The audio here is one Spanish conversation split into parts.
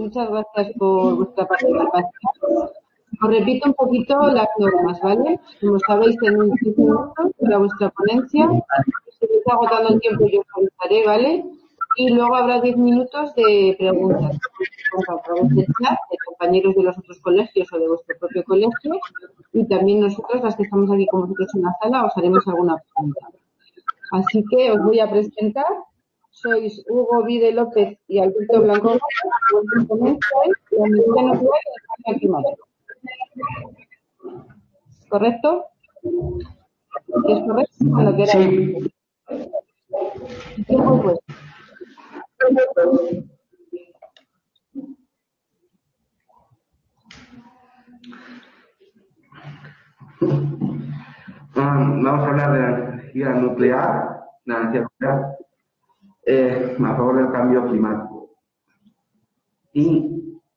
muchas gracias por vuestra participación. Os repito un poquito las normas, ¿vale? Como sabéis, tenéis 10 minutos para vuestra ponencia. Si me está agotando el tiempo, yo os avisaré, ¿vale? Y luego habrá 10 minutos de preguntas a través del chat de compañeros de los otros colegios o de vuestro propio colegio. Y también nosotros, las que estamos aquí con vosotros en la sala, os haremos alguna pregunta. Así que os voy a presentar. Sois Hugo Vide López y Alberto Blanco. Vuestra ponencia es la medida nuclear y el cambio climático. ¿Correcto? ¿Es correcto? Cuando queráis. Sí. El tiempo es vuestro. Vamos a hablar de la energía nuclear, a favor del cambio climático. Y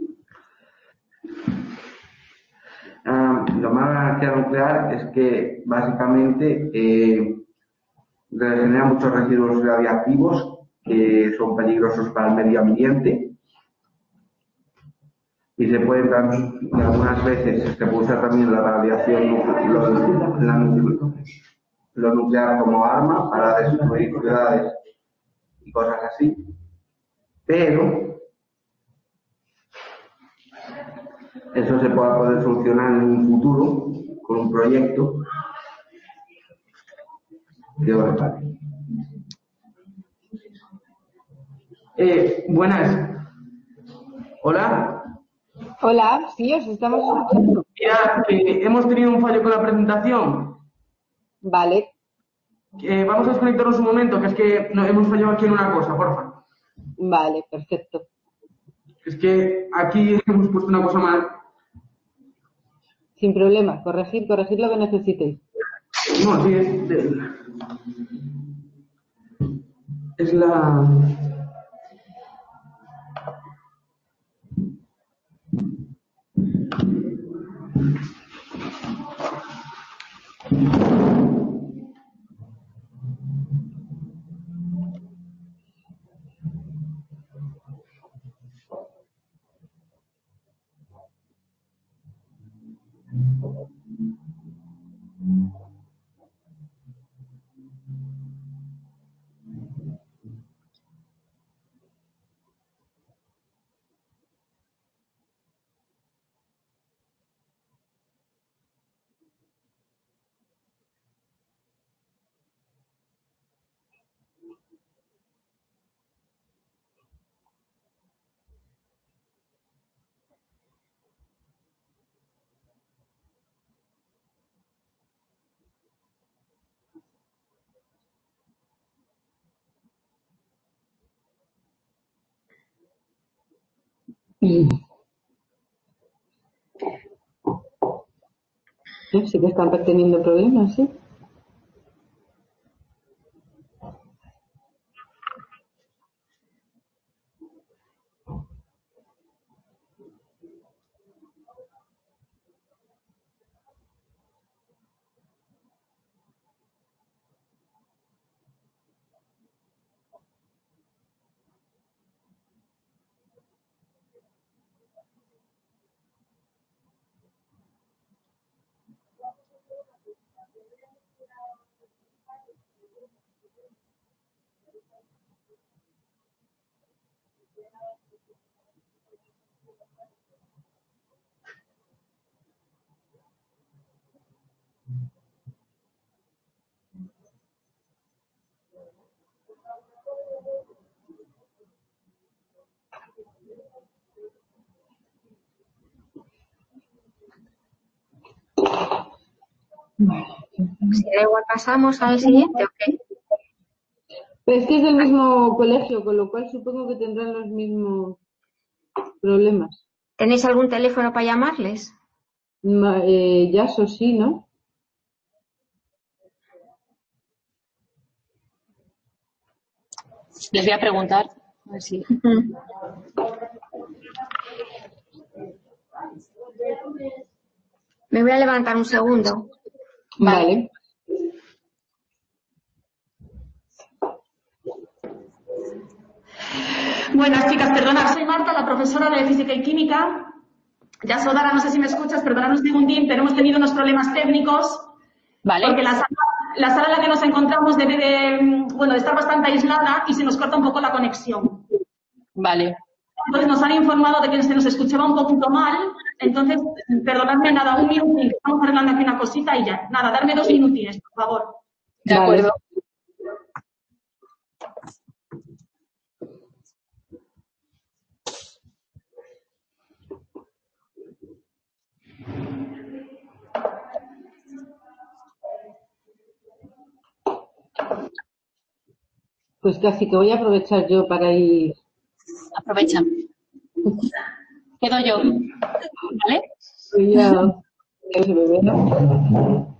lo malo de la energía nuclear es que básicamente genera muchos residuos radiactivos que son peligrosos para el medio ambiente y se puede y algunas veces se puede usar también la radiación lo nuclear como arma para destruir ciudades y cosas así, pero eso se puede poder solucionar en un futuro con un proyecto de Orcal. Buenas. Hola. Hola, sí, os estamos escuchando. Mira, hemos tenido un fallo con la presentación. Vale. Vamos a desconectarnos un momento, que es que hemos fallado aquí en una cosa, porfa. Vale, perfecto. Es que aquí hemos puesto una cosa mal. Sin problema, corregir lo que necesitéis. No, sí, es la... Sí que están teniendo problemas, ¿sí? Si da igual, pasamos al siguiente, ¿ok? Pero es que es del mismo colegio, con lo cual supongo que tendrán los mismos problemas. ¿Tenéis algún teléfono para llamarles? Yaso sí, ¿no? Les voy a preguntar. A ver si... Me voy a levantar un segundo. Vale. Buenas chicas, perdonad, soy Marta, la profesora de Física y Química. Ya Sodara, no sé si me escuchas, perdonad un segundín, pero hemos tenido unos problemas técnicos. Vale. Porque la sala en la que nos encontramos debe de estar bastante aislada y se nos corta un poco la conexión. Vale. Entonces nos han informado de que se nos escuchaba un poquito mal. Entonces, perdonadme nada, un minutín, estamos arreglando aquí una cosita y ya. Nada, darme 2 minutines, por favor. De acuerdo. Pues casi que voy a aprovechar yo para ir. Aprovecha. Quedo yo. ¿Vale? Voy a ese bebé, ¿no?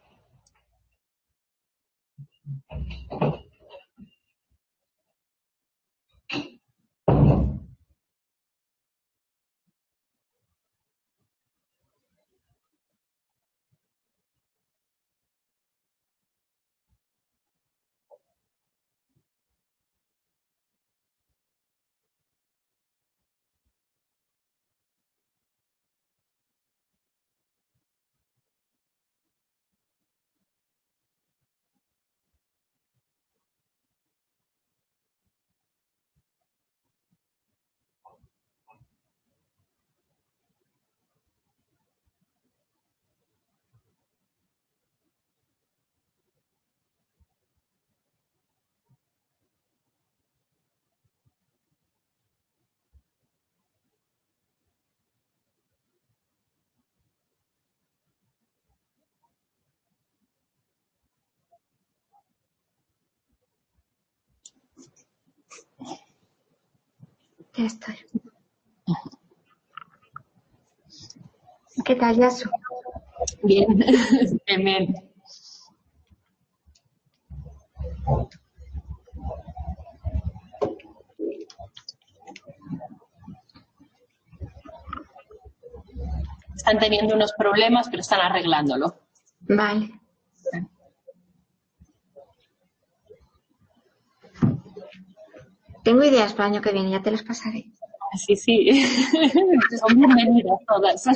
Ya estoy. ¿Qué tal, Yasu? Bien. Bien, bien. Están teniendo unos problemas, pero están arreglándolo. Vale. Tengo ideas para el año que viene, ya te las pasaré. Sí, sí. Son bienvenidas todas.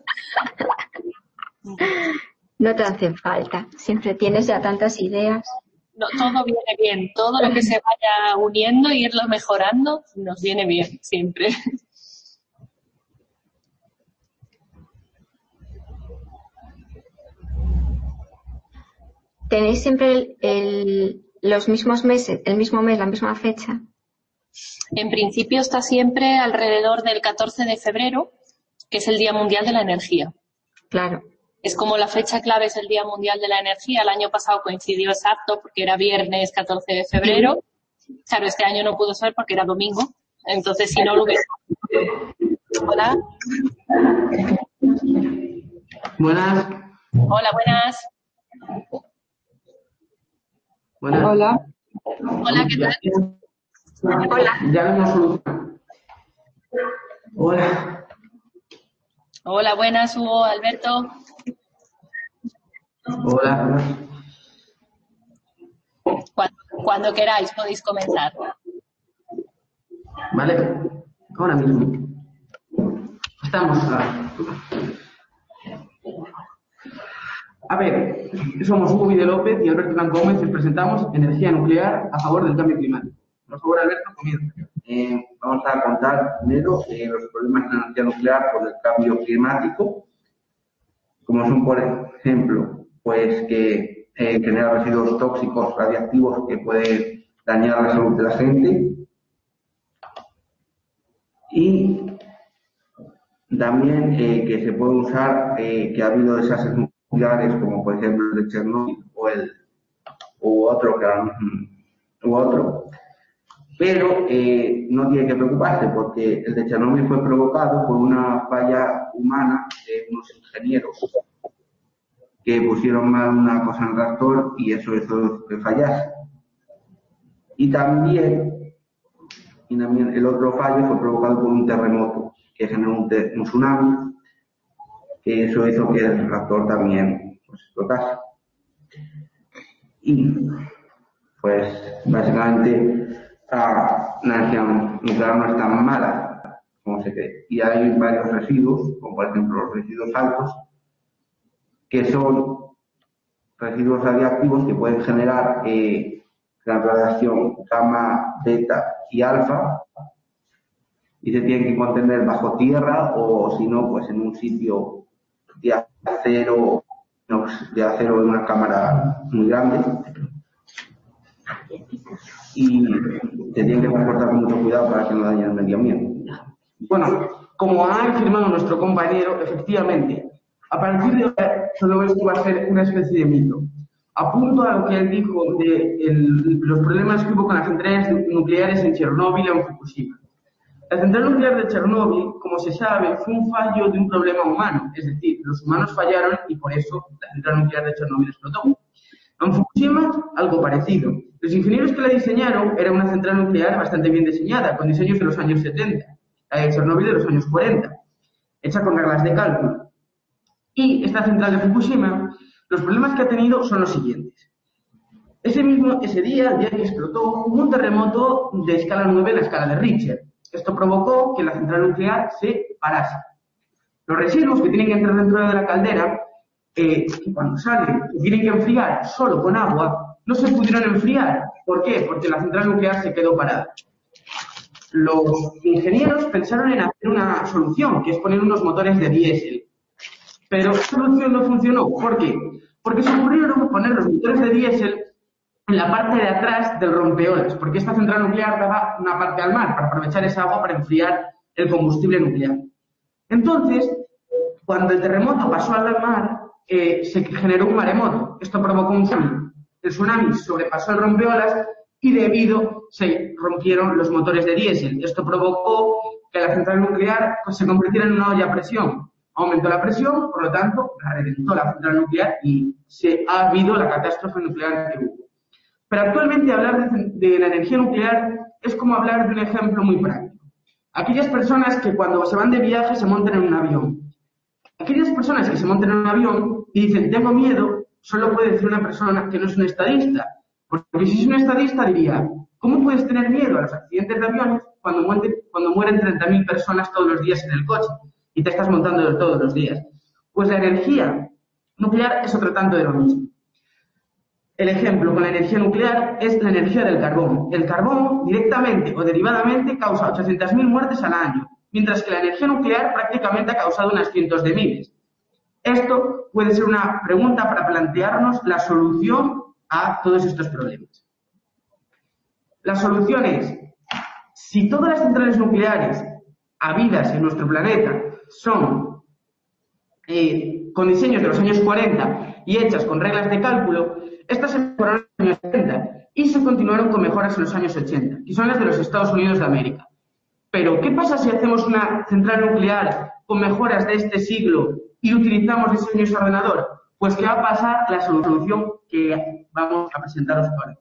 No te hacen falta. Siempre tienes ya tantas ideas. No, todo viene bien. Todo lo que se vaya uniendo e irlo mejorando nos viene bien, siempre. ¿Tenéis siempre los mismos meses, el mismo mes, la misma fecha? En principio está siempre alrededor del 14 de febrero, que es el Día Mundial de la Energía. Claro. Es como la fecha clave es el Día Mundial de la Energía. El año pasado coincidió exacto porque era viernes 14 de febrero. Claro, este año no pudo ser porque era domingo. Entonces, si no lo hubiese... Hola. Buenas. Hola, buenas. Buenas. Hola. Hola, ¿qué tal? Hola. Ya lo hemos solucionado. Hola. Hola, buenas, Hugo, Alberto. Hola. Cuando queráis podéis comenzar. Vale. Ahora mismo. Estamos. A ver, somos Hugo Vide López y Alberto Blanco Gómez y presentamos Energía Nuclear a favor del cambio climático. Por favor, Alberto, comienza. Vamos a contar primero los problemas de la energía nuclear por el cambio climático, como son, por ejemplo, pues que genera residuos tóxicos radiactivos que pueden dañar la salud de la gente, y también que se puede usar, que ha habido desastres nucleares como por ejemplo el de Chernobyl u otro, pero no tiene que preocuparse porque el de Chernobyl fue provocado por una falla humana de unos ingenieros que pusieron mal una cosa en el reactor y eso hizo que fallase. Y también el otro fallo fue provocado por un terremoto que generó un tsunami, que eso hizo que el reactor también explotase. Y pues básicamente la energía nuclear no es tan mala como se cree. Y hay varios residuos, como por ejemplo los residuos altos, que son residuos radiactivos que pueden generar la radiación gamma, beta y alfa, y se tienen que contener bajo tierra o si no, pues en un sitio de acero en una cámara muy grande, y se tienen que transportar con mucho cuidado para que no dañen el medio ambiente. Bueno, como ha afirmado nuestro compañero, efectivamente, a partir de ahora, solo esto va a ser una especie de mito. Apunto a lo que él dijo de los problemas que hubo con las centrales nucleares en Chernóbil o en Fukushima. La central nuclear de Chernóbil, como se sabe, fue un fallo de un problema humano, es decir, los humanos fallaron y por eso la central nuclear de Chernóbil explotó. En Fukushima, algo parecido. Los ingenieros que la diseñaron era una central nuclear bastante bien diseñada, con diseños de los años 70, la de Chernóbil de los años 40, hecha con reglas de cálculo. Y esta central de Fukushima, los problemas que ha tenido son los siguientes. Ese día, el día que explotó, hubo un terremoto de escala 9 en la escala de Richter. Esto provocó que la central nuclear se parase. Los residuos que tienen que entrar dentro de la caldera, cuando salen, tienen que enfriar solo con agua, no se pudieron enfriar. ¿Por qué? Porque la central nuclear se quedó parada. Los ingenieros pensaron en hacer una solución, que es poner unos motores de diésel. Pero esa solución no funcionó. ¿Por qué? Porque se ocurrieron poner los motores de diésel en la parte de atrás del rompeolas, porque esta central nuclear daba una parte al mar para aprovechar esa agua para enfriar el combustible nuclear. Entonces, cuando el terremoto pasó al mar, se generó un maremoto. Esto provocó un tsunami. El tsunami sobrepasó el rompeolas y debido se rompieron los motores de diésel. Esto provocó que la central nuclear se convirtiera en una olla a presión. Aumentó la presión, por lo tanto, reventó la central nuclear y ha habido la catástrofe nuclear que hubo. Pero actualmente hablar de la energía nuclear es como hablar de un ejemplo muy práctico. Aquellas personas que cuando se van de viaje se montan en un avión. Aquellas personas que se montan en un avión y dicen tengo miedo, solo puede decir una persona que no es un estadista. Porque si es un estadista diría, ¿cómo puedes tener miedo a los accidentes de aviones cuando mueren 30.000 personas todos los días en el coche y te estás montando todos los días? Pues la energía nuclear es otro tanto de lo mismo. El ejemplo con la energía nuclear es la energía del carbón. El carbón, directamente o derivadamente, causa 800.000 muertes al año, mientras que la energía nuclear prácticamente ha causado unas cientos de miles. Esto puede ser una pregunta para plantearnos la solución a todos estos problemas. La solución es, si todas las centrales nucleares habidas en nuestro planeta son con diseños de los años 40 y hechas con reglas de cálculo, estas se mejoraron en los años 70 y se continuaron con mejoras en los años 80, que son las de los Estados Unidos de América. Pero, ¿qué pasa si hacemos una central nuclear con mejoras de este siglo y utilizamos diseños de ordenador? Pues que va a pasar la solución que vamos a presentaros ahora.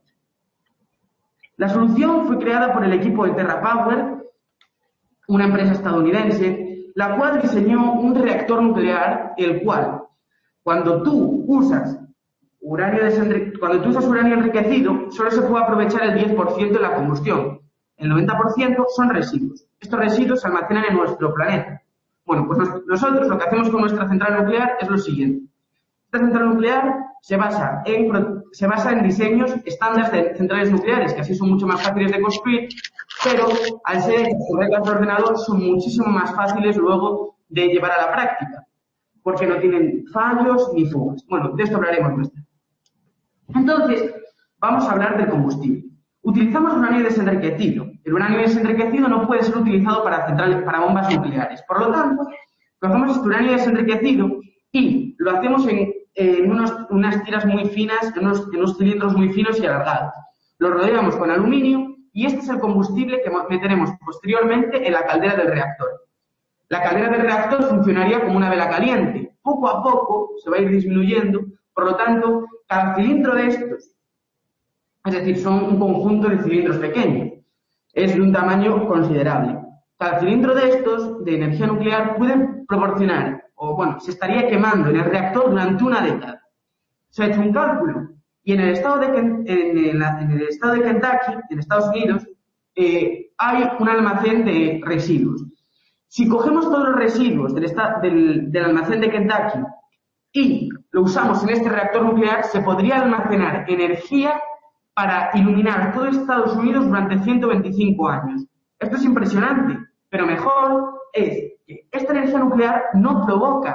La solución fue creada por el equipo de TerraPower, una empresa estadounidense, la cual diseñó un reactor nuclear, el cual, cuando tú usas uranio enriquecido, solo se puede aprovechar el 10% de la combustión. El 90% son residuos. Estos residuos se almacenan en nuestro planeta. Bueno, pues nosotros lo que hacemos con nuestra central nuclear es lo siguiente. Esta central nuclear se basa en diseños estándares de centrales nucleares, que así son mucho más fáciles de construir, pero al ser reglas de ordenador son muchísimo más fáciles luego de llevar a la práctica, porque no tienen fallos ni fugas. Bueno, de esto hablaremos más tarde. Entonces, vamos a hablar del combustible. Utilizamos uranio desenriquecido. El uranio desenriquecido no puede ser utilizado para bombas nucleares. Por lo tanto, cogemos este uranio desenriquecido y lo hacemos en unas tiras muy finas, en unos cilindros muy finos y alargados. Lo rodeamos con aluminio y este es el combustible que meteremos posteriormente en la caldera del reactor. La caldera del reactor funcionaría como una vela caliente. Poco a poco se va a ir disminuyendo, por lo tanto, cada cilindro de estos, es decir, son un conjunto de cilindros pequeños, es de un tamaño considerable. Cada cilindro de estos, de energía nuclear, pueden proporcionar, se estaría quemando en el reactor durante una década. Se ha hecho un cálculo y en el estado de Kentucky, en Estados Unidos, hay un almacén de residuos. Si cogemos todos los residuos del almacén de Kentucky y lo usamos en este reactor nuclear, se podría almacenar energía para iluminar todo Estados Unidos durante 125 años. Esto es impresionante, pero mejor es que esta energía nuclear no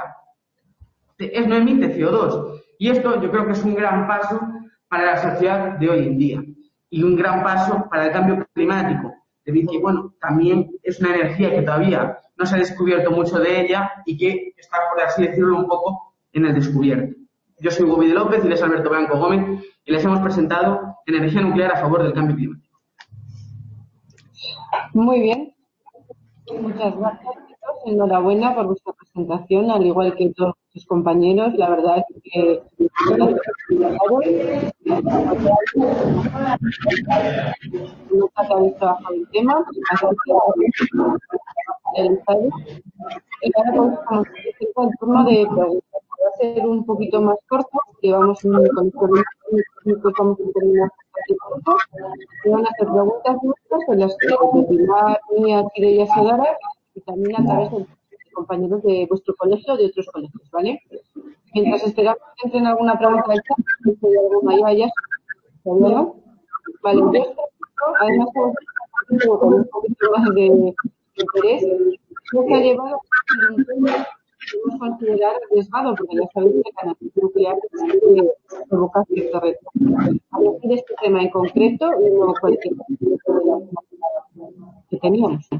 emite CO2. Y esto yo creo que es un gran paso para la sociedad de hoy en día y un gran paso para el cambio climático. Debido a que, bueno, también es una energía que todavía no se ha descubierto mucho de ella y que está, por así decirlo, un poco en el descubierto. Yo soy Hugo Vide López y él es Alberto Blanco Gómez y les hemos presentado energía nuclear a favor del cambio climático. Muy bien. Muchas gracias, chicos. Enhorabuena por vuestra presentación, al igual que todos sus compañeros. La verdad es que nunca habéis trabajado el tema, así que ahora vamos a el turno de preguntas. Va a ser un poquito más corto, que vamos con el vamos a terminar y van a hacer preguntas nuestras en las que de Pilar, Mía, Kire y Asadara, y también a través de compañeros de vuestro colegio o de otros colegios, ¿vale? Mientras esperamos que entren alguna pregunta del chat, si hay alguna ya, ¿todavía no? Vale, yo además con un poquito más de interés, lo que ha llevado a un tema que podemos considerar arriesgado, porque ya sabéis que la energía nuclear provoca cierto reto. A elegir este tema en concreto y no cualquier que teníamos.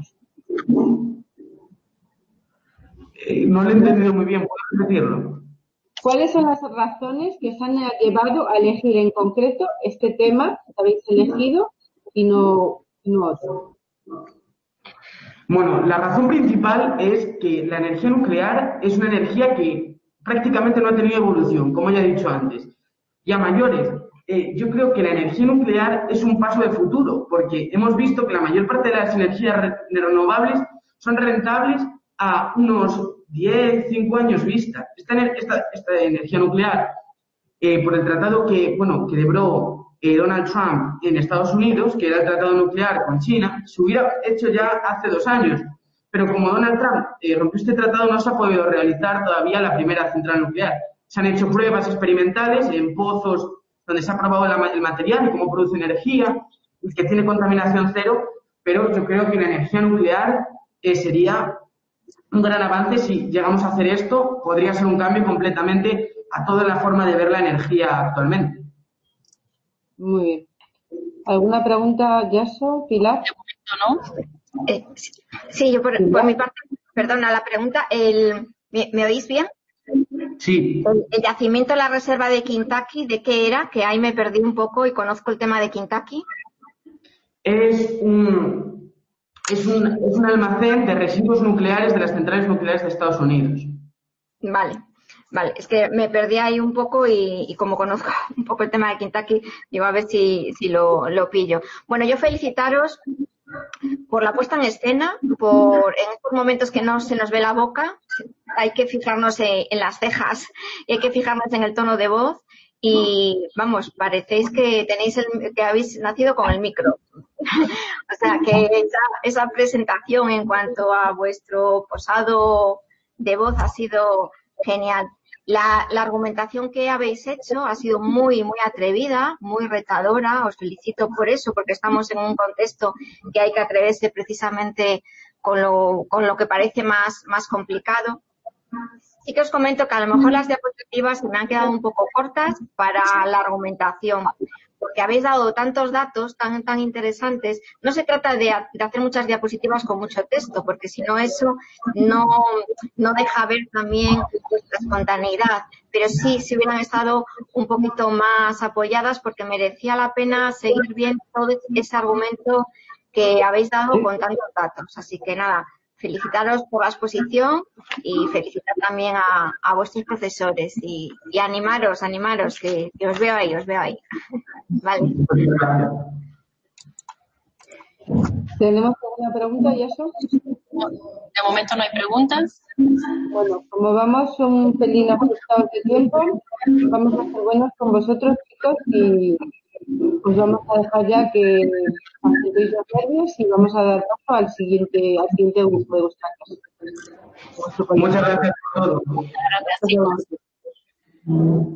No lo he entendido muy bien, ¿puedes repetirlo? ¿Cuáles son las razones que os han llevado a elegir en concreto este tema que habéis elegido y no otro? Bueno, la razón principal es que la energía nuclear es una energía que prácticamente no ha tenido evolución, como ya he dicho antes. Y a mayores, yo creo que la energía nuclear es un paso de futuro, porque hemos visto que la mayor parte de las energías renovables son rentables a unos 10, 5 años vista. Esta energía nuclear, por el tratado que celebró Donald Trump en Estados Unidos, que era el tratado nuclear con China, se hubiera hecho ya hace 2 años. Pero como Donald Trump rompió este tratado, no se ha podido realizar todavía la primera central nuclear. Se han hecho pruebas experimentales en pozos donde se ha probado el material y cómo produce energía, y que tiene contaminación cero, pero yo creo que la energía nuclear sería un gran avance. Si llegamos a hacer esto, podría ser un cambio completamente a toda la forma de ver la energía actualmente. Muy bien. ¿Alguna pregunta, Yaso, Pilar? ¿No? Sí, yo por mi parte, perdona la pregunta. ¿Me oís bien? Sí. El yacimiento de la reserva de Kentucky, ¿de qué era? Que ahí me perdí un poco y conozco el tema de Kentucky. Es un almacén de residuos nucleares de las centrales nucleares de Estados Unidos. Vale, es que me perdí ahí un poco y como conozco un poco el tema de Kentucky, digo a ver si lo pillo. Bueno, yo felicitaros por la puesta en escena, en estos momentos que no se nos ve la boca, hay que fijarnos en las cejas, hay que fijarnos en el tono de voz y, vamos, parecéis que que habéis nacido con el micro. O sea, que esa presentación en cuanto a vuestro posado de voz ha sido genial. La argumentación que habéis hecho ha sido muy, muy atrevida, muy retadora. Os felicito por eso, porque estamos en un contexto que hay que atreverse precisamente con lo que parece más complicado. Sí que os comento que a lo mejor las diapositivas se me han quedado un poco cortas para la argumentación, porque habéis dado tantos datos tan interesantes. No se trata de hacer muchas diapositivas con mucho texto, porque si no eso no deja ver también vuestra espontaneidad. Pero sí, si hubieran estado un poquito más apoyadas, porque merecía la pena seguir viendo todo ese argumento que habéis dado con tantos datos. Así que nada, felicitaros por la exposición y felicitar también a vuestros profesores y animaros, que os veo ahí. Vale. ¿Tenemos alguna pregunta, Yaso? De momento no hay preguntas. Bueno, como vamos un pelín ajustados de tiempo, vamos a ser buenos con vosotros, chicos, y os vamos a dejar ya que paséis quitéis los nervios y vamos a dar paso al siguiente grupo de vuestra clase. Muchas gracias por todo. Muchas gracias, chicos.